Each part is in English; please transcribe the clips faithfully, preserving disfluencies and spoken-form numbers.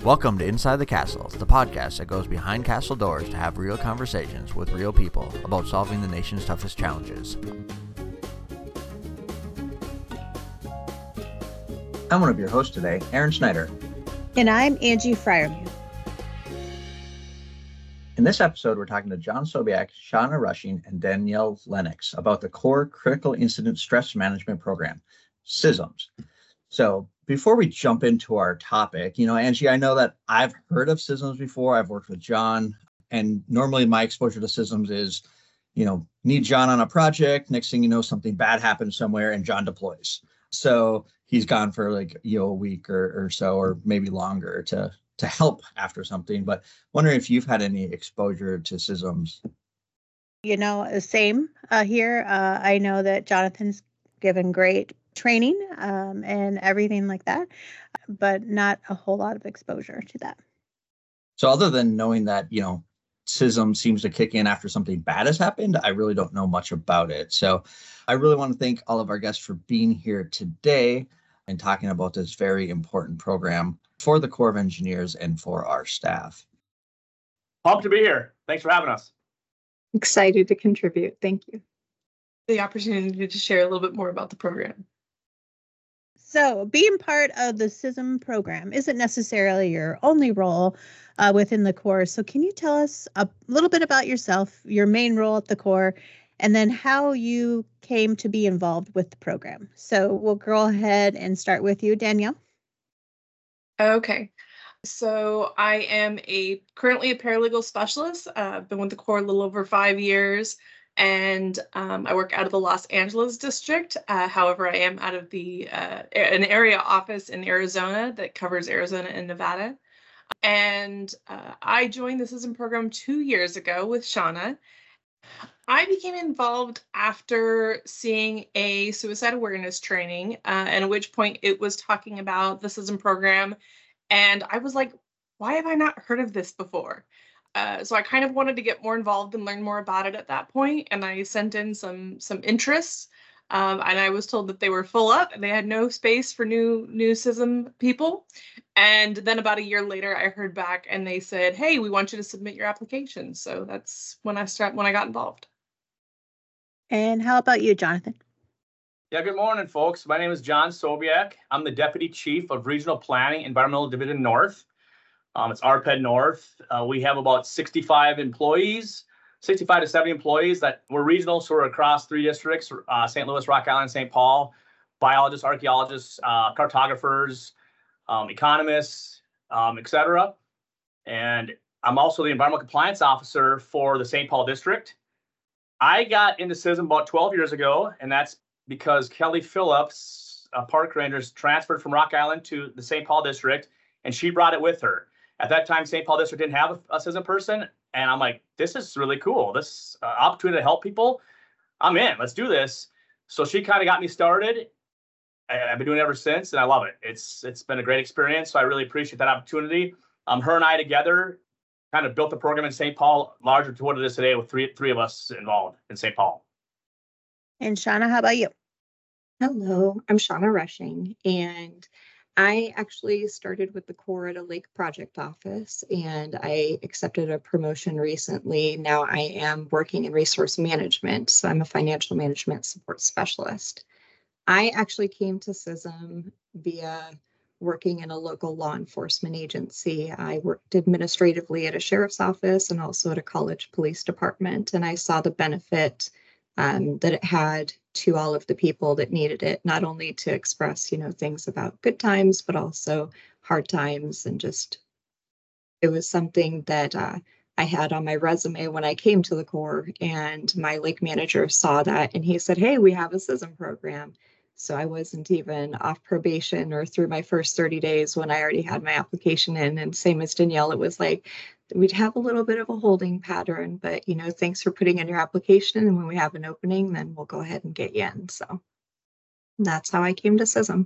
Welcome to Inside the Castle, the podcast that goes behind castle doors to have real conversations with real people about solving the nation's toughest challenges. I'm one of your hosts today, Aaron Schneider. And I'm Angie Fryermuth. In this episode, we're talking to John Sobiak, Shauna Rushing, and Danielle Lennox about the Core Critical Incident Stress Management Program, C I S Ms. So before we jump into our topic, you know, Angie, I know that I've heard of C I S Ms before. I've worked with John, and normally my exposure to C I S Ms is, you know, need John on a project. Next thing you know, something bad happens somewhere and John deploys. So he's gone for like, you know, a week or, or so, or maybe longer to, to help after something. But wondering if you've had any exposure to C I S Ms. You know, same uh, here. Uh, I know that Jonathan's given great training um, and everything like that, but not a whole lot of exposure to that. So other than knowing that, you know, C I S M seems to kick in after something bad has happened, I really don't know much about it. So I really want to thank all of our guests for being here today and talking about this very important program for the Corps of Engineers and for our staff. Pumped to be here. Thanks for having us. Excited to contribute. Thank you. The opportunity to share a little bit more about the program. So being part of the C I S M program isn't necessarily your only role uh, within the Corps. So can you tell us a little bit about yourself, your main role at the Corps, and then how you came to be involved with the program? So we'll go ahead and start with you, Danielle. Okay. So I am a currently a paralegal specialist. Uh, I've been with the Corps a little over five years. And um, I work out of the Los Angeles district. Uh, however, I am out of the uh, an area office in Arizona that covers Arizona and Nevada. And uh, I joined the C I S M program two years ago with Shauna. I became involved after seeing a suicide awareness training, uh, and at which point it was talking about the C I S M program. And I was like, why have I not heard of this before? Uh, so I kind of wanted to get more involved and learn more about it at that point, and I sent in some some interests, um, and I was told that they were full up and they had no space for new new C I S M people. And then about a year later, I heard back and they said, "Hey, we want you to submit your application." So that's when I start when I got involved. And how about you, Jonathan? Yeah, good morning, folks. My name is John Sobiak. I'm the Deputy Chief of Regional Planning, Environmental Division North. Um, it's R P E D North. Uh, we have about sixty-five employees, sixty-five to seventy employees that we're regional, so we're across three districts, uh, Saint Louis, Rock Island, Saint Paul, biologists, archaeologists, uh, cartographers, um, economists, um, et cetera. And I'm also the environmental compliance officer for the Saint Paul district. I got into C I S M about twelve years ago, and that's because Kelly Phillips, a park ranger, transferred from Rock Island to the Saint Paul district, and she brought it with her. At that time, Saint Paul District didn't have a, a C I S M person, and I'm like, this is really cool. This uh, opportunity to help people, I'm in. Let's do this. So she kind of got me started. I, I've been doing it ever since, and I love it. It's it's been a great experience, so I really appreciate that opportunity. Um, her and I together kind of built the program in Saint Paul larger to what it is today, with three three of us involved in Saint Paul. And Shauna, how about you? Hello, I'm Shauna Rushing, and I actually started with the Corps at a Lake Project office, and I accepted a promotion recently. Now I am working in resource management, so I'm a financial management support specialist. I actually came to C I S M via working in a local law enforcement agency. I worked administratively at a sheriff's office and also at a college police department, and I saw the benefit Um, that it had to all of the people that needed it, not only to express, you know, things about good times, but also hard times. And just, it was something that uh, I had on my resume when I came to the Corps, and my lake manager saw that and he said, "Hey, we have a C I S M program." So I wasn't even off probation or through my first thirty days when I already had my application in. And same as Danielle, it was like, we'd have a little bit of a holding pattern, but, you know, thanks for putting in your application. And when we have an opening, then we'll go ahead and get you in. So that's how I came to C I S M.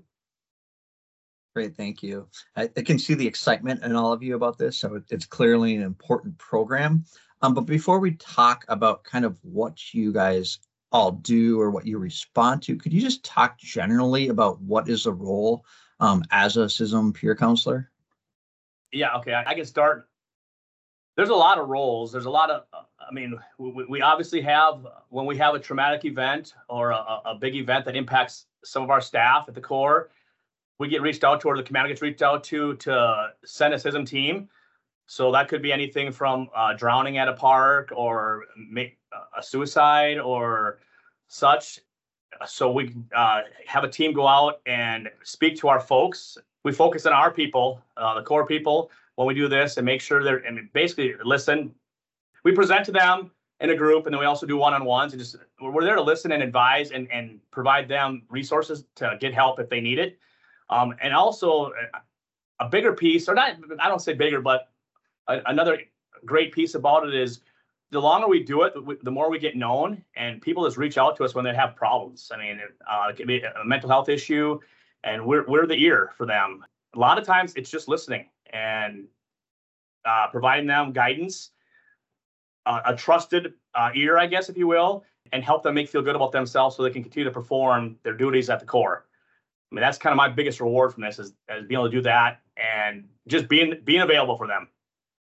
Great, thank you. I, I can see the excitement in all of you about this, so it, it's clearly an important program. Um, but before we talk about kind of what you guys all do or what you respond to, could you just talk generally about what is the role um, as a C I S M peer counselor? Yeah, okay, I, I can start. There's a lot of roles. There's a lot of, I mean, we, we obviously have, when we have a traumatic event or a, a big event that impacts some of our staff at the Corps, we get reached out to, or the commander gets reached out to, to send a C I S M team. So that could be anything from uh, drowning at a park or make a suicide or such. So we uh, have a team go out and speak to our folks. We focus on our people, uh, the Corps people, when we do this, and make sure they're, and basically listen. We present to them in a group, and then we also do one-on-ones, and just we're there to listen and advise and, and provide them resources to get help if they need it. Um, and also a bigger piece, or not, I don't say bigger, but a, another great piece about it is the longer we do it, the more we get known, and people just reach out to us when they have problems. I mean, uh, it could be a mental health issue, and we're we're the ear for them. A lot of times it's just listening and uh, providing them guidance, uh, a trusted uh, ear, I guess, if you will, and help them make feel good about themselves so they can continue to perform their duties at the Corps. I mean, that's kind of my biggest reward from this is, is being able to do that and just being being available for them.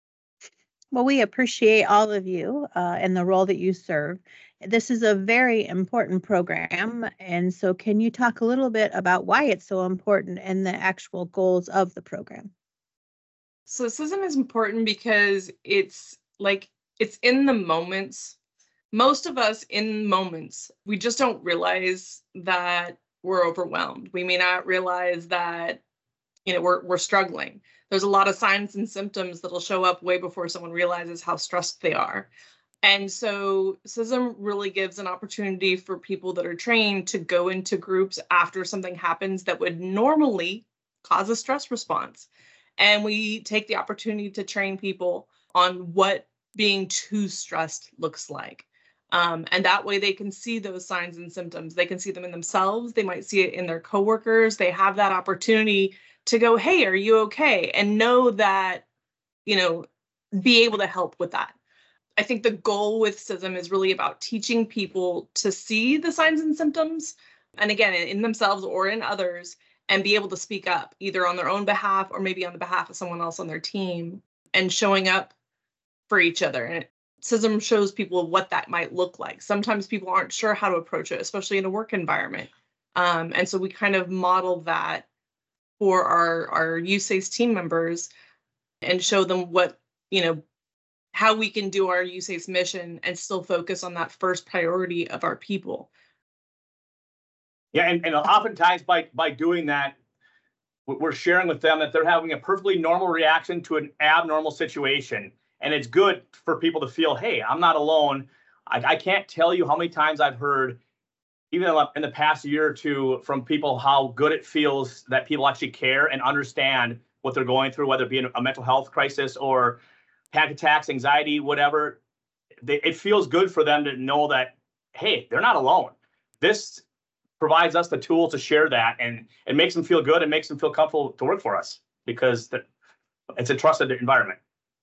Well, we appreciate all of you uh, and the role that you serve. This is a very important program. And so can you talk a little bit about why it's so important and the actual goals of the program? So C I S M is important because it's like, it's in the moments. Most of us in moments, we just don't realize that we're overwhelmed. We may not realize that, you know, we're we're struggling. There's a lot of signs and symptoms that'll show up way before someone realizes how stressed they are. And so C I S M really gives an opportunity for people that are trained to go into groups after something happens that would normally cause a stress response. And we take the opportunity to train people on what being too stressed looks like. Um, and that way they can see those signs and symptoms. They can see them in themselves. They might see it in their coworkers. They have that opportunity to go, hey, are you okay? And know that, you know, be able to help with that. I think the goal with C I S M is really about teaching people to see the signs and symptoms, and again, in themselves or in others, and be able to speak up either on their own behalf or maybe on the behalf of someone else on their team, and showing up for each other. And C I S M shows people what that might look like. Sometimes people aren't sure how to approach it, especially in a work environment. Um, and so we kind of model that for our, our U S A C E team members and show them what, you know, how we can do our U S A C E mission and still focus on that first priority of our people. Yeah, and, and oftentimes by by doing that, we're sharing with them that they're having a perfectly normal reaction to an abnormal situation. And it's good for people to feel, hey, I'm not alone. I, I can't tell you how many times I've heard, even in the past year or two, from people how good it feels that people actually care and understand what they're going through, whether it be a mental health crisis or panic attacks, anxiety, whatever. They, it feels good for them to know that, hey, they're not alone. This provides us the tools to share that, and it makes them feel good and makes them feel comfortable to work for us because it's a trusted environment.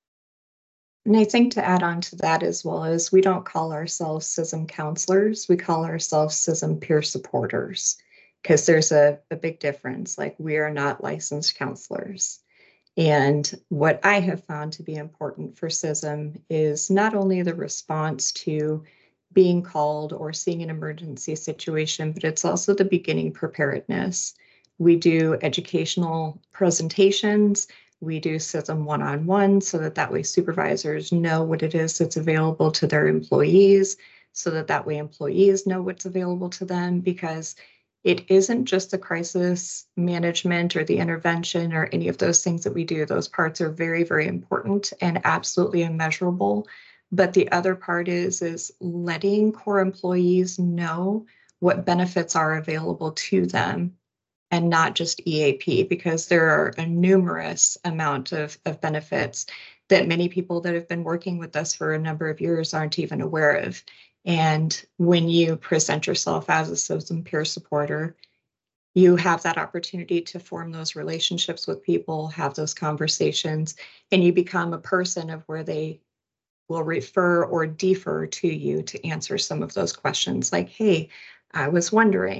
And I think to add on to that as well is we don't call ourselves C I S M counselors. We call ourselves C I S M peer supporters because there's a, a big difference. Like, we are not licensed counselors. And what I have found to be important for C I S M is not only the response to being called or seeing an emergency situation, but it's also the beginning preparedness. We do educational presentations. We do C I S M one-on-one so that that way supervisors know what it is that's available to their employees, so that that way employees know what's available to them, because it isn't just the crisis management or the intervention or any of those things that we do. Those parts are very, very important and absolutely immeasurable. But the other part is, is letting Corps employees know what benefits are available to them and not just E A P, because there are a numerous amount of, of benefits that many people that have been working with us for a number of years aren't even aware of. And when you present yourself as a C I S M peer supporter, you have that opportunity to form those relationships with people, have those conversations, and you become a person of where they will refer or defer to you to answer some of those questions. Like, hey, I was wondering,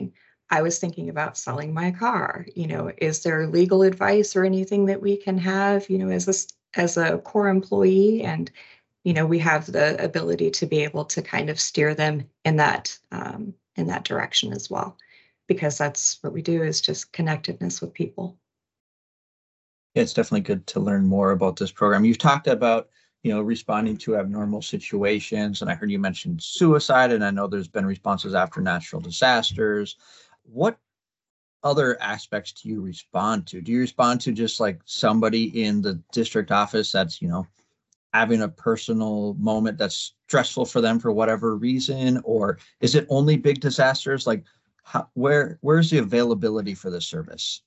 I was thinking about selling my car. You know, is there legal advice or anything that we can have, you know, as a, as a core employee? And, you know, we have the ability to be able to kind of steer them in that, um, in that direction as well, because that's what we do, is just connectedness with people. Yeah, it's definitely good to learn more about this program. You've talked about, you know, responding to abnormal situations, and I heard you mention suicide, and I know there's been responses after natural disasters. What other aspects do you respond to? Do you respond to just like somebody in the district office that's, you know, having a personal moment that's stressful for them for whatever reason? Or is it only big disasters? Like, how, where where's the availability for this service?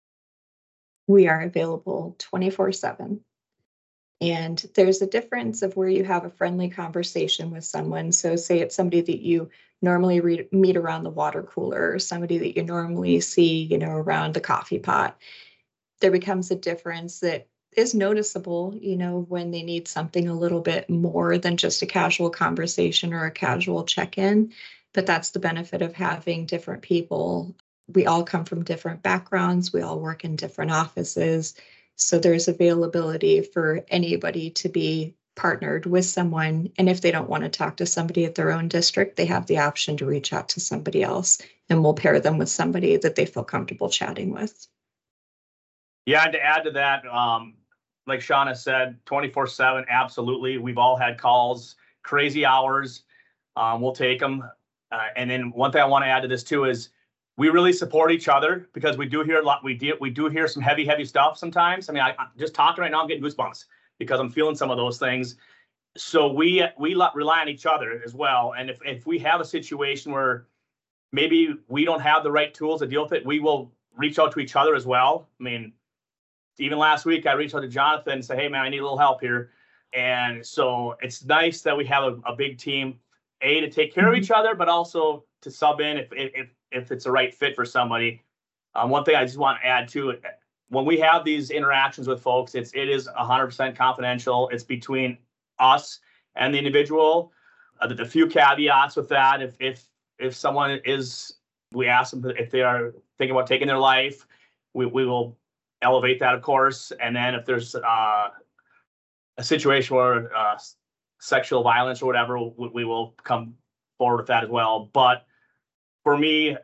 We are available twenty-four seven. And there's a difference of where you have a friendly conversation with someone. So say it's somebody that you normally re- meet around the water cooler, or somebody that you normally see, you know, around the coffee pot. There becomes a difference that is noticeable, you know, when they need something a little bit more than just a casual conversation or a casual check-in. But that's the benefit of having different people. We all come from different backgrounds. We all work in different offices. So there's availability for anybody to be partnered with someone. And if they don't want to talk to somebody at their own district, they have the option to reach out to somebody else, and we'll pair them with somebody that they feel comfortable chatting with. Yeah, and to add to that, um, like Shauna said, twenty-four seven, absolutely. We've all had calls, crazy hours. Um, we'll take them. Uh, and then one thing I want to add to this too is we really support each other, because we do hear a lot. We do, we do hear some heavy, heavy stuff sometimes. I mean, I, I'm just talking right now, I'm getting goosebumps because I'm feeling some of those things. So we we rely on each other as well. And if, if we have a situation where maybe we don't have the right tools to deal with it, we will reach out to each other as well. I mean, even last week, I reached out to Jonathan and said, hey, man, I need a little help here. And so it's nice that we have a, a big team, A, to take care of each other, but also to sub in if if if it's a right fit for somebody. Um, one thing I just want to add to it, when we have these interactions with folks, it's it is one hundred percent confidential. It's between us and the individual. Uh, the, the few caveats with that, if if if someone is, we ask them if they are thinking about taking their life, we we will elevate that, of course. And then if there's uh, a situation where uh, sexual violence or whatever, we, we will come forward with that as well. But for me,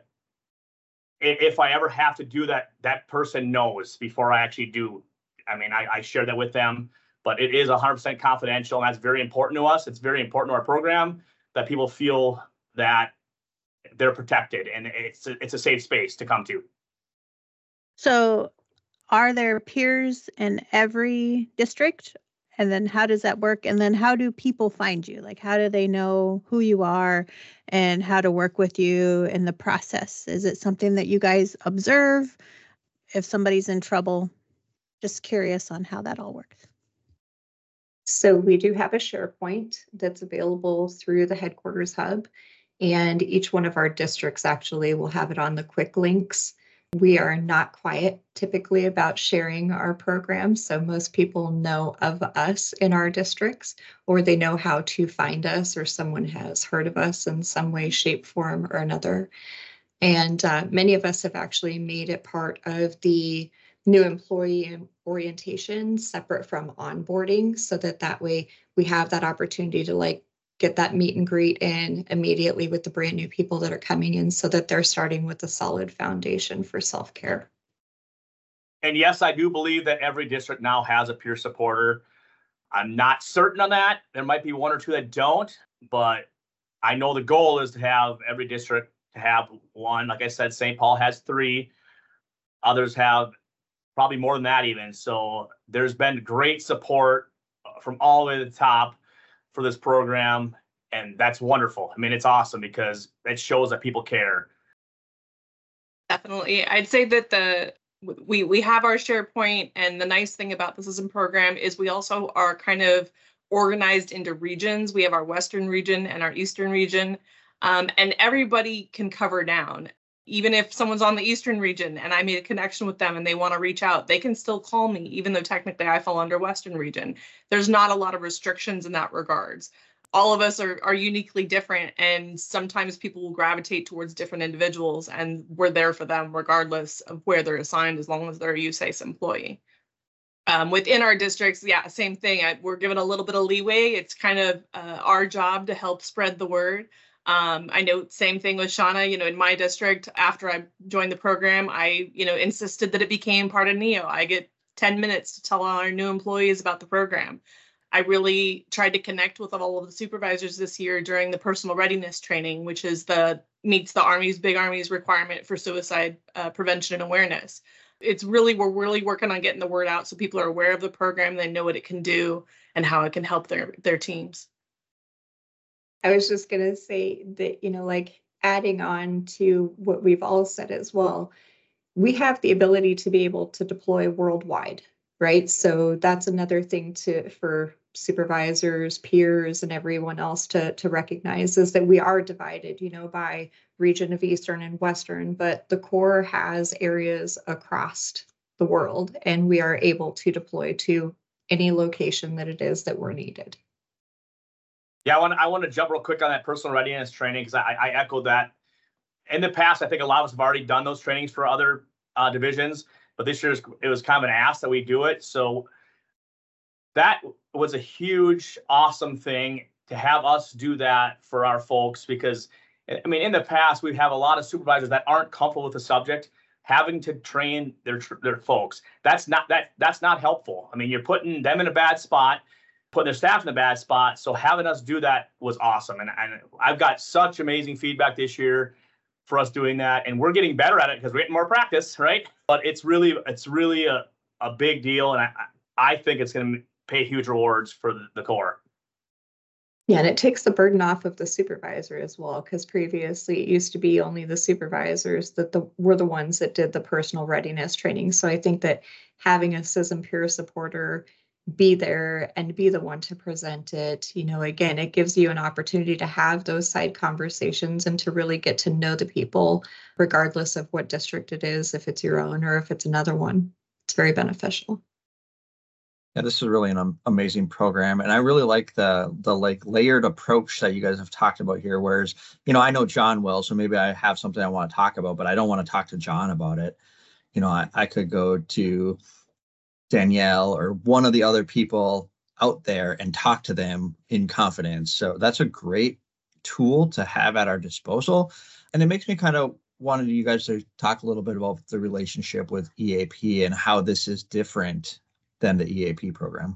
if I ever have to do that, that person knows before I actually do. I mean, I, I share that with them, but it is one hundred percent confidential, and that's very important to us. It's very important to our program that people feel that they're protected, and it's a, it's a safe space to come to. So are there peers in every district? And then how does that work? And then how do people find you? Like, how do they know who you are and how to work with you in the process? Is it something that you guys observe if somebody's in trouble? Just curious on how that all works. So we do have a SharePoint that's available through the headquarters hub, and each one of our districts actually will have it on the quick links. We are not quiet typically about sharing our programs, so most people know of us in our districts, or they know how to find us, or someone has heard of us in some way, shape, form, or another. And uh, many of us have actually made it part of the new employee orientation separate from onboarding, so that that way we have that opportunity to like get that meet and greet in immediately with the brand new people that are coming in, so that they're starting with a solid foundation for self-care. And yes, I do believe that every district now has a peer supporter. I'm not certain on that. There might be one or two that don't, but I know the goal is to have every district to have one. Like I said, Saint Paul has three. Others have probably more than that even. So there's been great support from all the way to the top for this program, and that's wonderful. I mean, it's awesome because it shows that people care. Definitely. I'd say that the we we have our SharePoint, and the nice thing about the C I S M program is we also are kind of organized into regions. We have our Western region and our Eastern region, um, and everybody can cover down. Even if someone's on the Eastern region and I made a connection with them and they want to reach out, they can still call me, even though technically I fall under Western region. There's not a lot of restrictions in that regards. all of us are, are uniquely different, and sometimes people will gravitate towards different individuals, and we're there for them regardless of where they're assigned, as long as they're a U S A C E employee. Um, within our districts, yeah, same thing. I, we're given a little bit of leeway. It's kind of uh, our job to help spread the word. Um, I know same thing with Shauna, you know, in my district, after I joined the program, I, you know, insisted that it became part of NEO. I get ten minutes to tell all our new employees about the program. I really tried to connect with all of the supervisors this year during the personal readiness training, which is the meets the Army's big Army's requirement for suicide uh, prevention and awareness. It's really, we're really working on getting the word out so people are aware of the program, they know what it can do and how it can help their, their teams. I was just going to say that, you know, like adding on to what we've all said as well, we have the ability to be able to deploy worldwide, right? So that's another thing to for supervisors, peers, and everyone else to, to recognize, is that we are divided, you know, by region of Eastern and Western, but the Corps has areas across the world, and we are able to deploy to any location that it is that we're needed. Yeah, I want I want to jump real quick on that personal readiness training, because I, I echo that. In the past, I think a lot of us have already done those trainings for other uh, divisions, but this year it was kind of an ask that we do it. So that was a huge, awesome thing to have us do that for our folks, because I mean, in the past, we have a lot of supervisors that aren't comfortable with the subject, having to train their their folks. That's not that that's not helpful. I mean, you're putting them in a bad spot, putting their staff in a bad spot. So having us do that was awesome. And, and I've got such amazing feedback this year for us doing that. And we're getting better at it because we're getting more practice, right? But it's really, it's really a, a big deal. And I, I think it's going to pay huge rewards for the, the Corps. Yeah, and it takes the burden off of the supervisor as well, because previously it used to be only the supervisors that the, were the ones that did the personal readiness training. So I think that having a C I S M peer supporter be there and be the one to present it, you know, again, it gives you an opportunity to have those side conversations and to really get to know the people, regardless of what district it is, if it's your own or if it's another one. It's very beneficial. Yeah, this is really an um, amazing program, and I really like the the like layered approach that you guys have talked about here. Whereas, you know, I know John well, so maybe I have something I want to talk about, but I don't want to talk to John about it. You know, I, I could go to Danielle or one of the other people out there and talk to them in confidence. So that's a great tool to have at our disposal. And it makes me kind of wanted you guys to talk a little bit about the relationship with E A P and how this is different than the E A P program.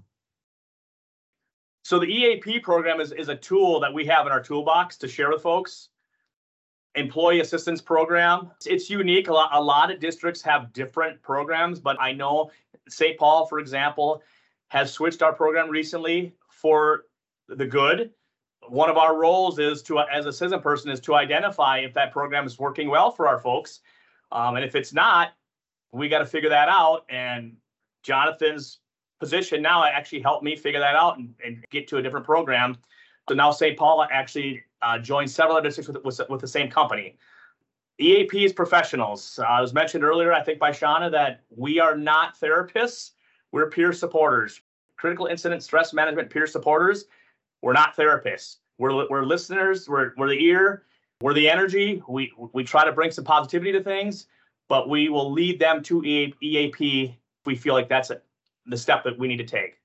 So the E A P program is, is a tool that we have in our toolbox to share with folks. Employee assistance program. It's unique. A lot, a lot of districts have different programs, but I know Saint Paul, for example, has switched our program recently for the good. One of our roles is to, as a citizen person, is to identify if that program is working well for our folks. Um, and if it's not, we got to figure that out. And Jonathan's position now actually helped me figure that out and, and get to a different program. So now Saint Paul actually uh, joined several other districts with, with, with the same company. E A P is professionals. Uh, it was mentioned earlier, I think by Shauna, that we are not therapists. We're peer supporters. Critical incident stress management peer supporters. We're not therapists. We're, we're listeners. We're, we're the ear. We're the energy. We, we try to bring some positivity to things, but we will lead them to E A P if we feel like that's a, the step that we need to take.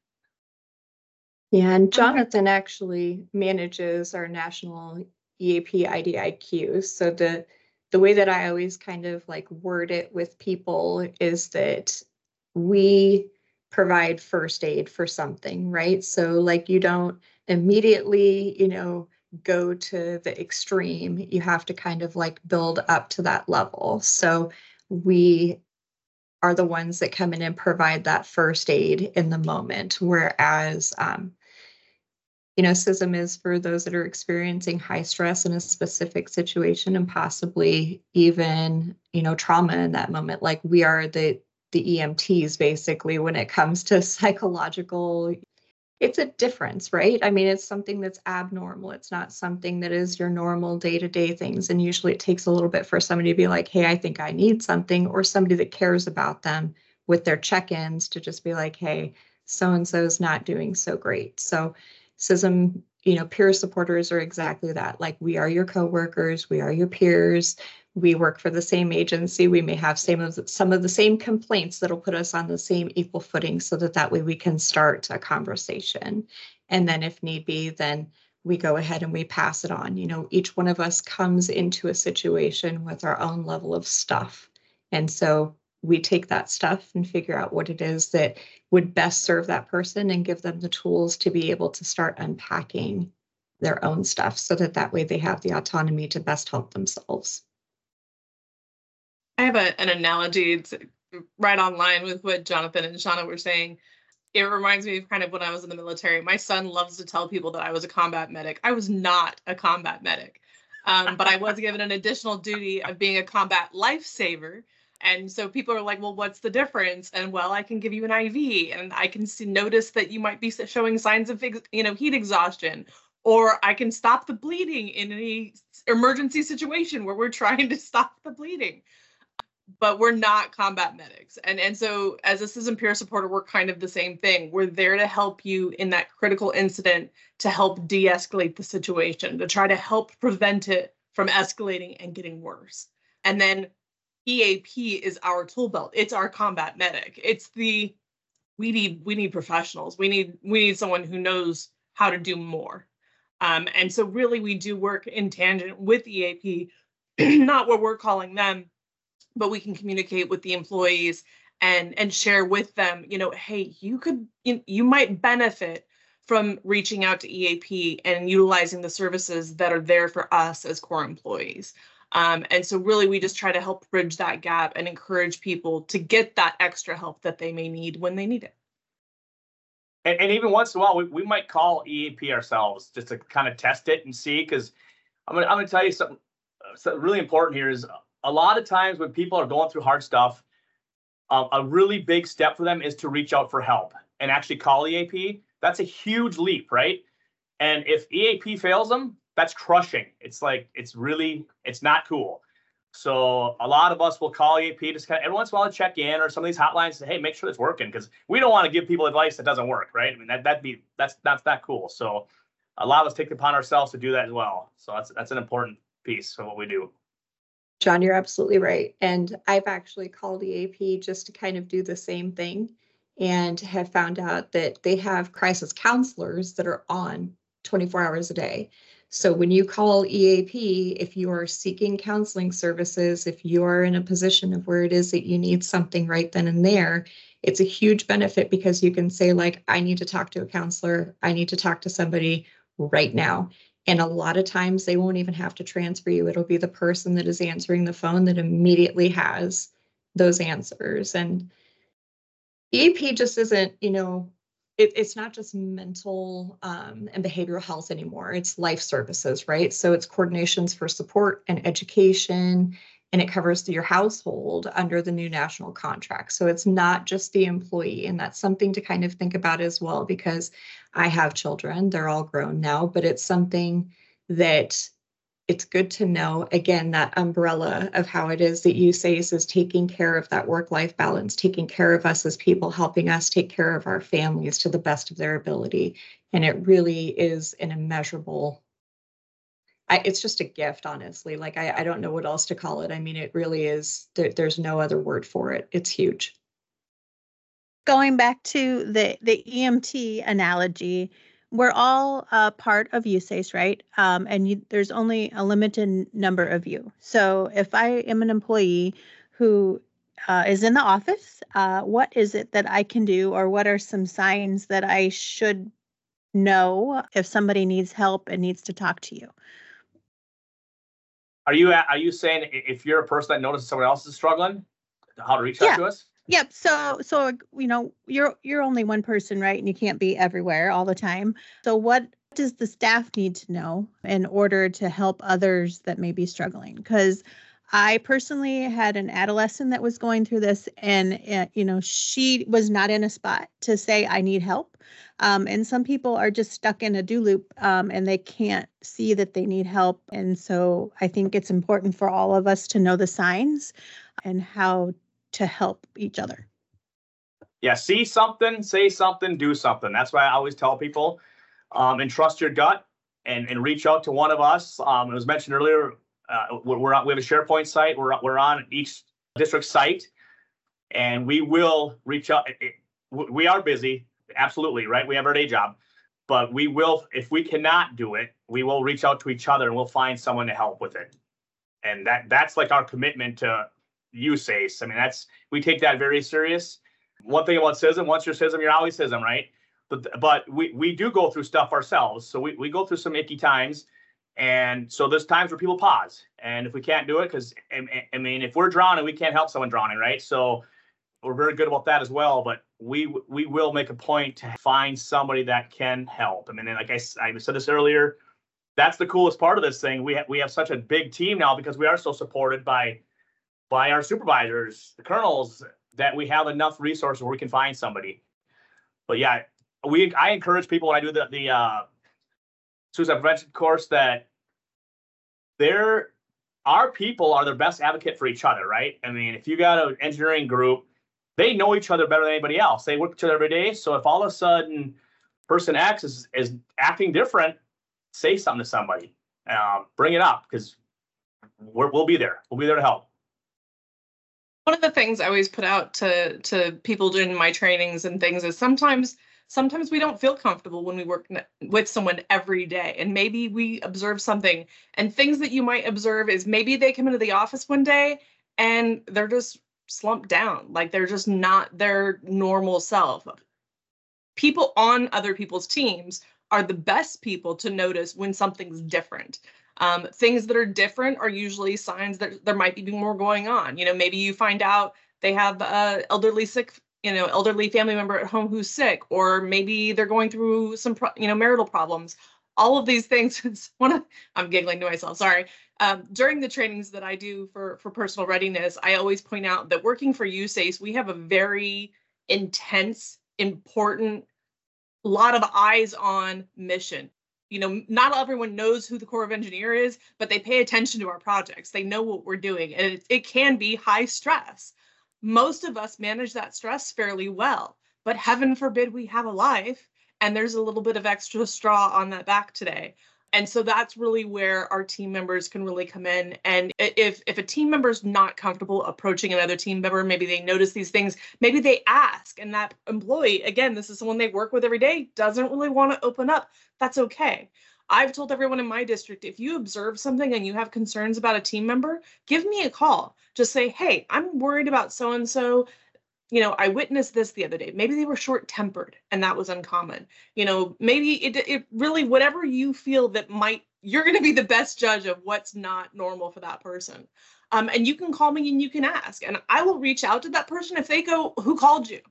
Yeah, and Jonathan actually manages our national E A P I D I Q. So the the way that I always kind of like word it with people is that we provide first aid for something, right? So like you don't immediately, you know, go to the extreme. You have to kind of like build up to that level. So we are the ones that come in and provide that first aid in the moment, whereas um, you know, C I S M is for those that are experiencing high stress in a specific situation and possibly even, you know, trauma in that moment. Like we are the the E M Ts basically when it comes to psychological. It's a difference, right? I mean, it's something that's abnormal. It's not something that is your normal day-to-day things. And usually it takes a little bit for somebody to be like, hey, I think I need something, or somebody that cares about them with their check-ins to just be like, hey, so-and-so's not doing so great. So C I S M you know, peer supporters are exactly that. Like, we are your coworkers, we are your peers. We work for the same agency. We may have same of the, some of the same complaints that'll put us on the same equal footing, so that that way we can start a conversation. And then if need be, then we go ahead and we pass it on. You know, each one of us comes into a situation with our own level of stuff. And so we take that stuff and figure out what it is that would best serve that person and give them the tools to be able to start unpacking their own stuff, so that that way they have the autonomy to best help themselves. I have a, an analogy. It's right on line with what Jonathan and Shauna were saying. It reminds me of kind of when I was in the military. My son loves to tell people that I was a combat medic. I was not a combat medic, um, but I was given an additional duty of being a combat lifesaver. And so people are like, well, what's the difference? And well, I can give you an I V, and I can see, notice that you might be showing signs of, you know, heat exhaustion, or I can stop the bleeding in any emergency situation where we're trying to stop the bleeding. But we're not combat medics. And, and so as a C I S M peer supporter, we're kind of the same thing. We're there to help you in that critical incident, to help de-escalate the situation, to try to help prevent it from escalating and getting worse. And then E A P is our tool belt. It's our combat medic. It's the, we need, we need professionals. We need, we need someone who knows how to do more. Um, and so really we do work in tangent with E A P, not what we're calling them, but we can communicate with the employees and and share with them, you know, hey, you could, you, you might benefit from reaching out to E A P and utilizing the services that are there for us as core employees. Um, and so really, we just try to help bridge that gap and encourage people to get that extra help that they may need when they need it. And, and even once in a while, we, we might call E A P ourselves just to kind of test it and see, because I'm gonna, I'm gonna tell you something, something really important here is, a lot of times when people are going through hard stuff, um, a really big step for them is to reach out for help and actually call E A P. That's a huge leap, right? And if E A P fails them, that's crushing. It's like, it's really, it's not cool. So a lot of us will call E A P just kind of every once in a while to check in, or some of these hotlines say, hey, make sure it's working, because we don't want to give people advice that doesn't work, right? I mean, that, that'd be, that's, that's not cool. So a lot of us take it upon ourselves to do that as well. So that's, that's an important piece of what we do. John, you're absolutely right. And I've actually called E A P just to kind of do the same thing, and have found out that they have crisis counselors that are on twenty-four hours a day. So when you call E A P, if you are seeking counseling services, if you are in a position of where it is that you need something right then and there, it's a huge benefit, because you can say, like, I need to talk to a counselor. I need to talk to somebody right now. And a lot of times they won't even have to transfer you. It'll be the person that is answering the phone that immediately has those answers. And E A P just isn't, you know, it, it's not just mental um, and behavioral health anymore. It's life services, right? So it's coordinations for support and education, and it covers your household under the new national contract. So it's not just the employee, and that's something to kind of think about as well, because I have children, they're all grown now, but it's something that it's good to know, again, that umbrella of how it is that U S A C E is taking care of that work-life balance, taking care of us as people, helping us take care of our families to the best of their ability. And it really is an immeasurable, I, it's just a gift, honestly. Like, I, I don't know what else to call it. I mean, it really is, there, there's no other word for it. It's huge. Going back to the, the E M T analogy, we're all uh, part of U S A C E, right? Um, and you, there's only a limited number of you. So if I am an employee who uh, is in the office, uh, what is it that I can do, or what are some signs that I should know if somebody needs help and needs to talk to you? Are you are you saying if you're a person that notices someone else is struggling, how to reach out Yeah. to us? Yep. So, so, you know, you're, you're only one person, right? And you can't be everywhere all the time. So what does the staff need to know in order to help others that may be struggling? Because I personally had an adolescent that was going through this, and, uh, you know, she was not in a spot to say, I need help. Um, and some people are just stuck in a do loop, um, and they can't see that they need help. And so I think it's important for all of us to know the signs and how to help each other. Yeah, see something, say something, do something. That's why I always tell people, um, and trust your gut. and, and reach out to one of us. Um, it was mentioned earlier, uh, we're, we're on, we have a SharePoint site. We're, we're on each district site, and we will reach out. It, it, we are busy, absolutely, right? We have our day job, but we will, if we cannot do it, we will reach out to each other and we'll find someone to help with it. And that that's like our commitment to U S A C E. I mean, that's, we take that very serious. One thing about C I S M, once you're C I S M, you're always C I S M, right? But but we, we do go through stuff ourselves. So we, we go through some icky times. And so there's times where people pause. And if we can't do it, because I, I mean, if we're drowning, we can't help someone drowning, right? So we're very good about that as well. But we we will make a point to find somebody that can help. I mean, like I, I said this earlier, that's the coolest part of this thing. We have we have such a big team now because we are so supported by by our supervisors, the colonels, that we have enough resources where we can find somebody. But yeah, we I encourage people when I do the the uh, suicide prevention course that they're our people are their best advocate for each other, right? I mean, if you got an engineering group, they know each other better than anybody else. They work with each other every day. So if all of a sudden person X is is acting different, say something to somebody, um, bring it up, because we're, we'll be there. We'll be there to help. One of the things I always put out to to people during my trainings and things is sometimes sometimes we don't feel comfortable when we work with someone every day, and maybe we observe something, and things that you might observe is maybe they come into the office one day and they're just slumped down, like they're just not their normal self. People on other people's teams are the best people to notice when something's different. Um, things that are different are usually signs that there might be more going on. You know, maybe you find out they have a elderly sick, you know, elderly family member at home who's sick, or maybe they're going through some, you know, marital problems. All of these things. It's one of, I'm giggling to myself. Sorry. Um, during the trainings that I do for for personal readiness, I always point out that working for U S A C E, we have a very intense, important, lot of eyes on mission. You know, not everyone knows who the Corps of Engineer is, but they pay attention to our projects. They know what we're doing, and it, it can be high stress. Most of us manage that stress fairly well, but heaven forbid we have a life and there's a little bit of extra straw on that back today. And so that's really where our team members can really come in. And if if a team member is not comfortable approaching another team member, maybe they notice these things, maybe they ask, and that employee, again, this is someone they work with every day, doesn't really want to open up. That's okay. I've told everyone in my district, if you observe something and you have concerns about a team member, give me a call. Just say, hey, I'm worried about so-and-so. You know, I witnessed this the other day. Maybe they were short-tempered and that was uncommon. You know, maybe it, it really, whatever you feel that might, you're going to be the best judge of what's not normal for that person. Um, and you can call me and you can ask, and I will reach out to that person. If they go, who called you?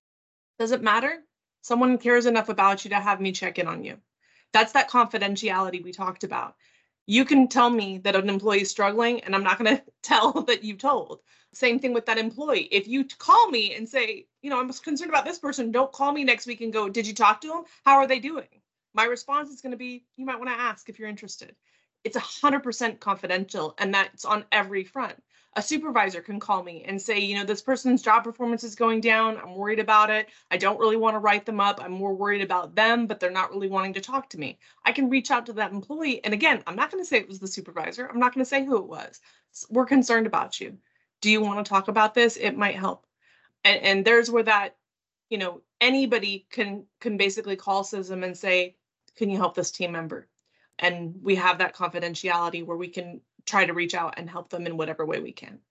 Does it matter? Someone cares enough about you to have me check in on you. That's that confidentiality we talked about. You can tell me that an employee is struggling, and I'm not going to tell that you told. Same thing with that employee. If you call me and say, you know, I'm concerned about this person, don't call me next week and go, did you talk to them? How are they doing? My response is going to be, you might want to ask if you're interested. It's one hundred percent confidential, and that's on every front. A supervisor can call me and say, you know, this person's job performance is going down. I'm worried about it. I don't really want to write them up. I'm more worried about them, but they're not really wanting to talk to me. I can reach out to that employee. And again, I'm not going to say it was the supervisor. I'm not going to say who it was. We're concerned about you. Do you want to talk about this? It might help. And, and there's where that, you know, anybody can can basically call C I S M and say, can you help this team member? And we have that confidentiality where we can try to reach out and help them in whatever way we can.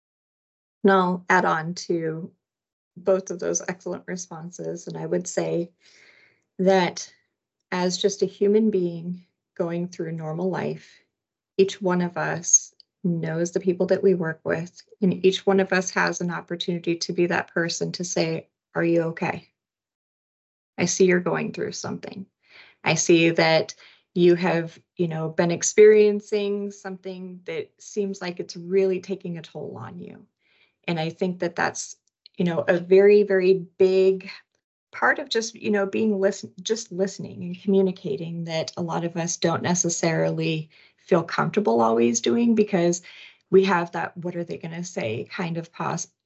And I'll add on to both of those excellent responses. And I would say that as just a human being going through normal life, each one of us knows the people that we work with, and each one of us has an opportunity to be that person to say, are you okay? I see you're going through something. I see that you have, you know, been experiencing something that seems like it's really taking a toll on you. And I think that that's, you know, a very, very big part of just, you know, being listen, just listening and communicating that a lot of us don't necessarily feel comfortable always doing, because we have that, what are they going to say kind of pos-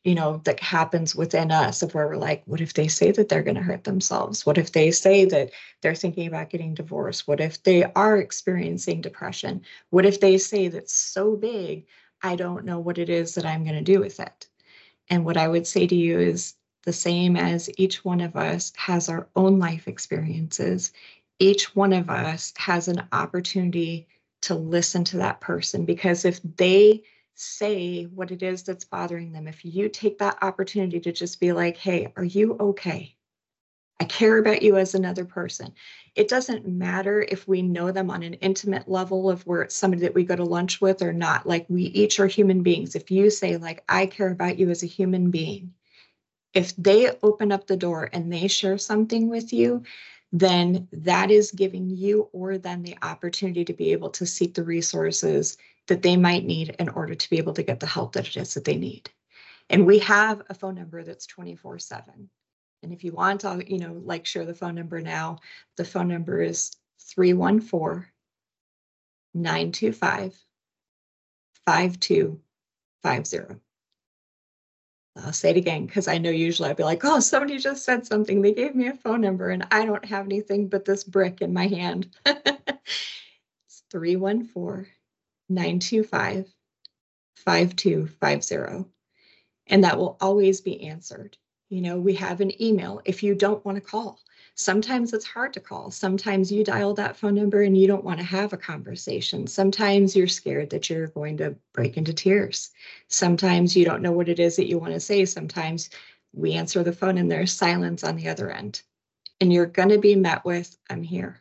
you know, that happens within us of where we're like, what if they say that they're going to hurt themselves? What if they say that they're thinking about getting divorced? What if they are experiencing depression? What if they say that's so big, I don't know what it is that I'm going to do with it? And what I would say to you is the same as each one of us has our own life experiences. Each one of us has an opportunity to listen to that person, because if they say what it is that's bothering them, if you take that opportunity to just be like, hey, are you okay? I care about you as another person. It doesn't matter if we know them on an intimate level of where it's somebody that we go to lunch with or not. Like, we each are human beings. If you say like, I care about you as a human being, if they open up the door and they share something with you, then that is giving you or them the opportunity to be able to seek the resources that they might need in order to be able to get the help that it is that they need. And we have a phone number that's twenty-four seven. And if you want, I'll, you know, like share the phone number now. The phone number is three one four, nine two five, five two five zero. I'll say it again, because I know usually I'd be like, oh, somebody just said something. They gave me a phone number and I don't have anything but this brick in my hand. It's three one four, nine two five, five two five zero. And that will always be answered. You know, we have an email if you don't want to call. Sometimes it's hard to call. Sometimes you dial that phone number and you don't want to have a conversation. Sometimes you're scared that you're going to break into tears. Sometimes you don't know what it is that you want to say. Sometimes we answer the phone and there's silence on the other end. And you're going to be met with, I'm here.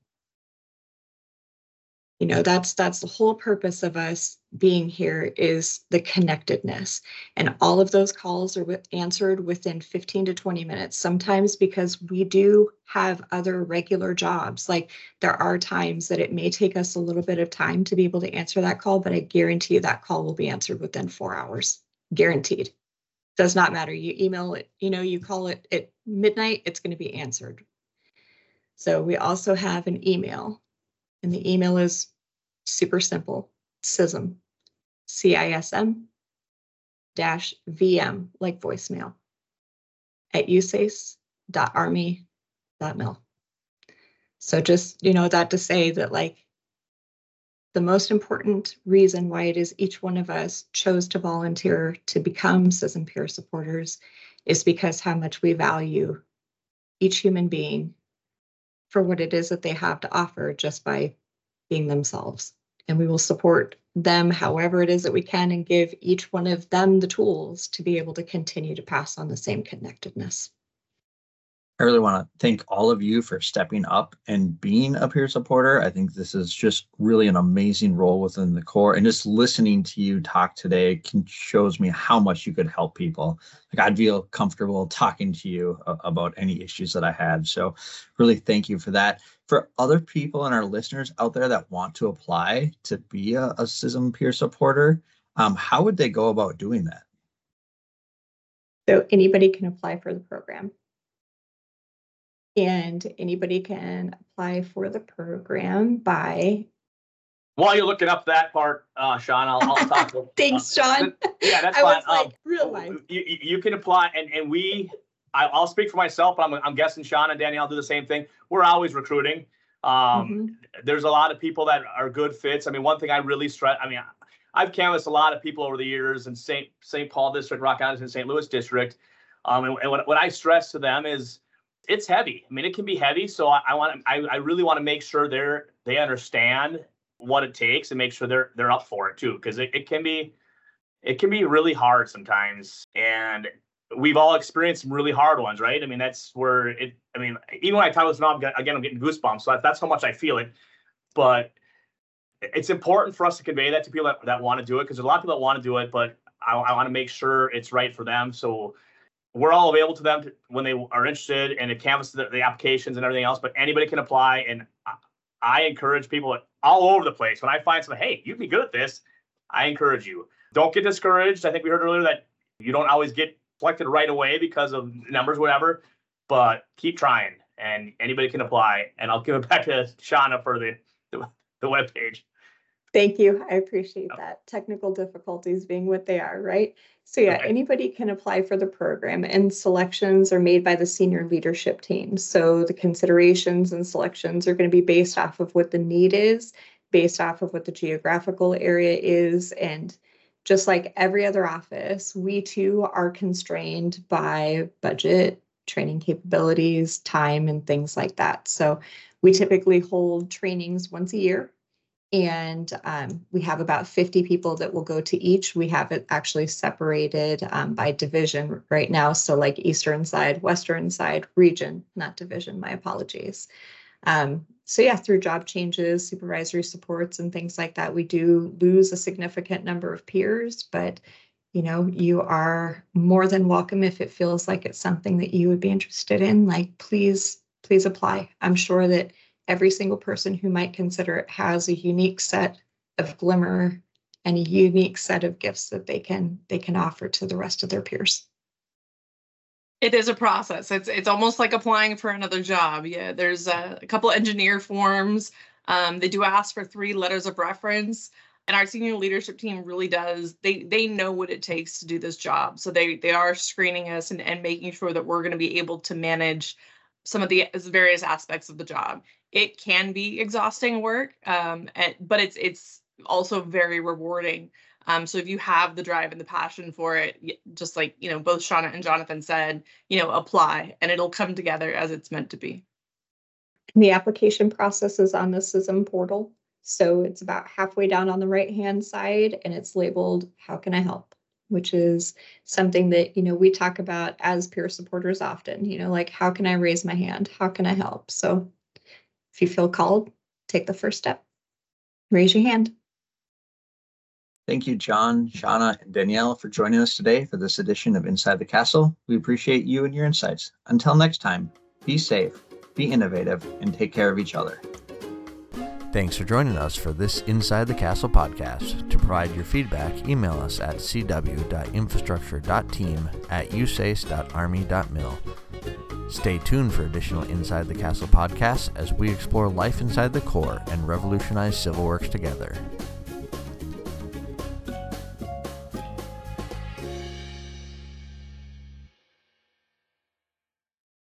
You know, that's that's the whole purpose of us being here, is the connectedness. And all of those calls are with, answered within fifteen to twenty minutes, sometimes because we do have other regular jobs. Like, there are times that it may take us a little bit of time to be able to answer that call, but I guarantee you that call will be answered within four hours. Guaranteed. Does not matter. You email it, you know, you call it at midnight, it's going to be answered. So we also have an email. And the email is super simple, C I S M, C I S M dash V M, like voicemail, at u s a c e dot army dot mil. So just, you know, that to say that, like, the most important reason why it is each one of us chose to volunteer to become C I S M peer supporters is because how much we value each human being for what it is that they have to offer just by being themselves. And we will support them however it is that we can and give each one of them the tools to be able to continue to pass on the same connectedness. I really want to thank all of you for stepping up and being a peer supporter. I think this is just really an amazing role within the Corps, and just listening to you talk today can shows me how much you could help people. Like, I'd feel comfortable talking to you about any issues that I had. So really thank you for that. For other people and our listeners out there that want to apply to be a, a C I S M peer supporter, um, how would they go about doing that? So anybody can apply for the program. And anybody can apply for the program by. While you're looking up that part, uh, Sean, I'll, I'll talk. To, Thanks, Sean. Uh, yeah, that's I fine. was like, um, realize. You, you can apply, and, and we, I, I'll speak for myself, but I'm, I'm guessing Sean and Danielle do the same thing. We're always recruiting. Um, mm-hmm. There's a lot of people that are good fits. I mean, one thing I really stress, I mean, I've canvassed a lot of people over the years in Saint Saint Paul District, Rock Island, and Saint Louis District. Um, and, and what, what I stress to them is, it's heavy. I mean, it can be heavy. So I, I want to, I, I really want to make sure they're, they understand what it takes and make sure they're, they're up for it too. Cause it, it can be, it can be really hard sometimes. And we've all experienced some really hard ones, right? I mean, that's where it, I mean, even when I talk this now, again, I'm getting goosebumps. So that's how much I feel it, but it's important for us to convey that to people that, that want to do it. Cause there's a lot of people that want to do it, but I, I want to make sure it's right for them. So we're all available to them to, when they are interested, and it canvass the, the applications and everything else, but anybody can apply. And I, I encourage people all over the place. When I find someone, hey, you'd be good at this, I encourage you. Don't get discouraged. I think we heard earlier that you don't always get selected right away because of numbers, whatever, but keep trying, and anybody can apply. And I'll give it back to Shauna for the, the, the webpage. Thank you. I appreciate Yep. that. Technical difficulties being what they are, right? So yeah, Okay. anybody can apply for the program, and selections are made by the senior leadership team. So the considerations and selections are going to be based off of what the need is, based off of what the geographical area is. And just like every other office, we too are constrained by budget, training capabilities, time, and things like that. So we typically hold trainings once a year. And um, we have about fifty people that will go to each. We have it actually separated um, by division right now. So like Eastern side, Western side, region, not division, my apologies. Um, so yeah, through job changes, supervisory supports and things like that, we do lose a significant number of peers, but you know, you are more than welcome if it feels like it's something that you would be interested in, like please, please apply. I'm sure that every single person who might consider it has a unique set of glimmer and a unique set of gifts that they can they can offer to the rest of their peers. It is a process. It's it's almost like applying for another job. Yeah, there's a, a couple engineer forms. Um, they do ask for three letters of reference, and our senior leadership team really does. They they know what it takes to do this job, so they they are screening us and, and making sure that we're going to be able to manage some of the various aspects of the job. It can be exhausting work, um, and, but it's it's also very rewarding. Um, so if you have the drive and the passion for it, just like, you know, both Shauna and Jonathan said, you know, apply and it'll come together as it's meant to be. And the application process is on the C I S M portal. So it's about halfway down on the right-hand side and it's labeled, how can I help? Which is something that, you know, we talk about as peer supporters often, you know, like, how can I raise my hand? How can I help? So if you feel called, take the first step, raise your hand. Thank you, John, Shauna, and Danielle for joining us today for this edition of Inside the Castle. We appreciate you and your insights. Until next time, be safe, be innovative, and take care of each other. Thanks for joining us for this Inside the Castle podcast. To provide your feedback, email us at c w dot infrastructure dot team at u s a c e dot army dot mil. Stay tuned for additional Inside the Castle podcasts as we explore life inside the Corps and revolutionize civil works together.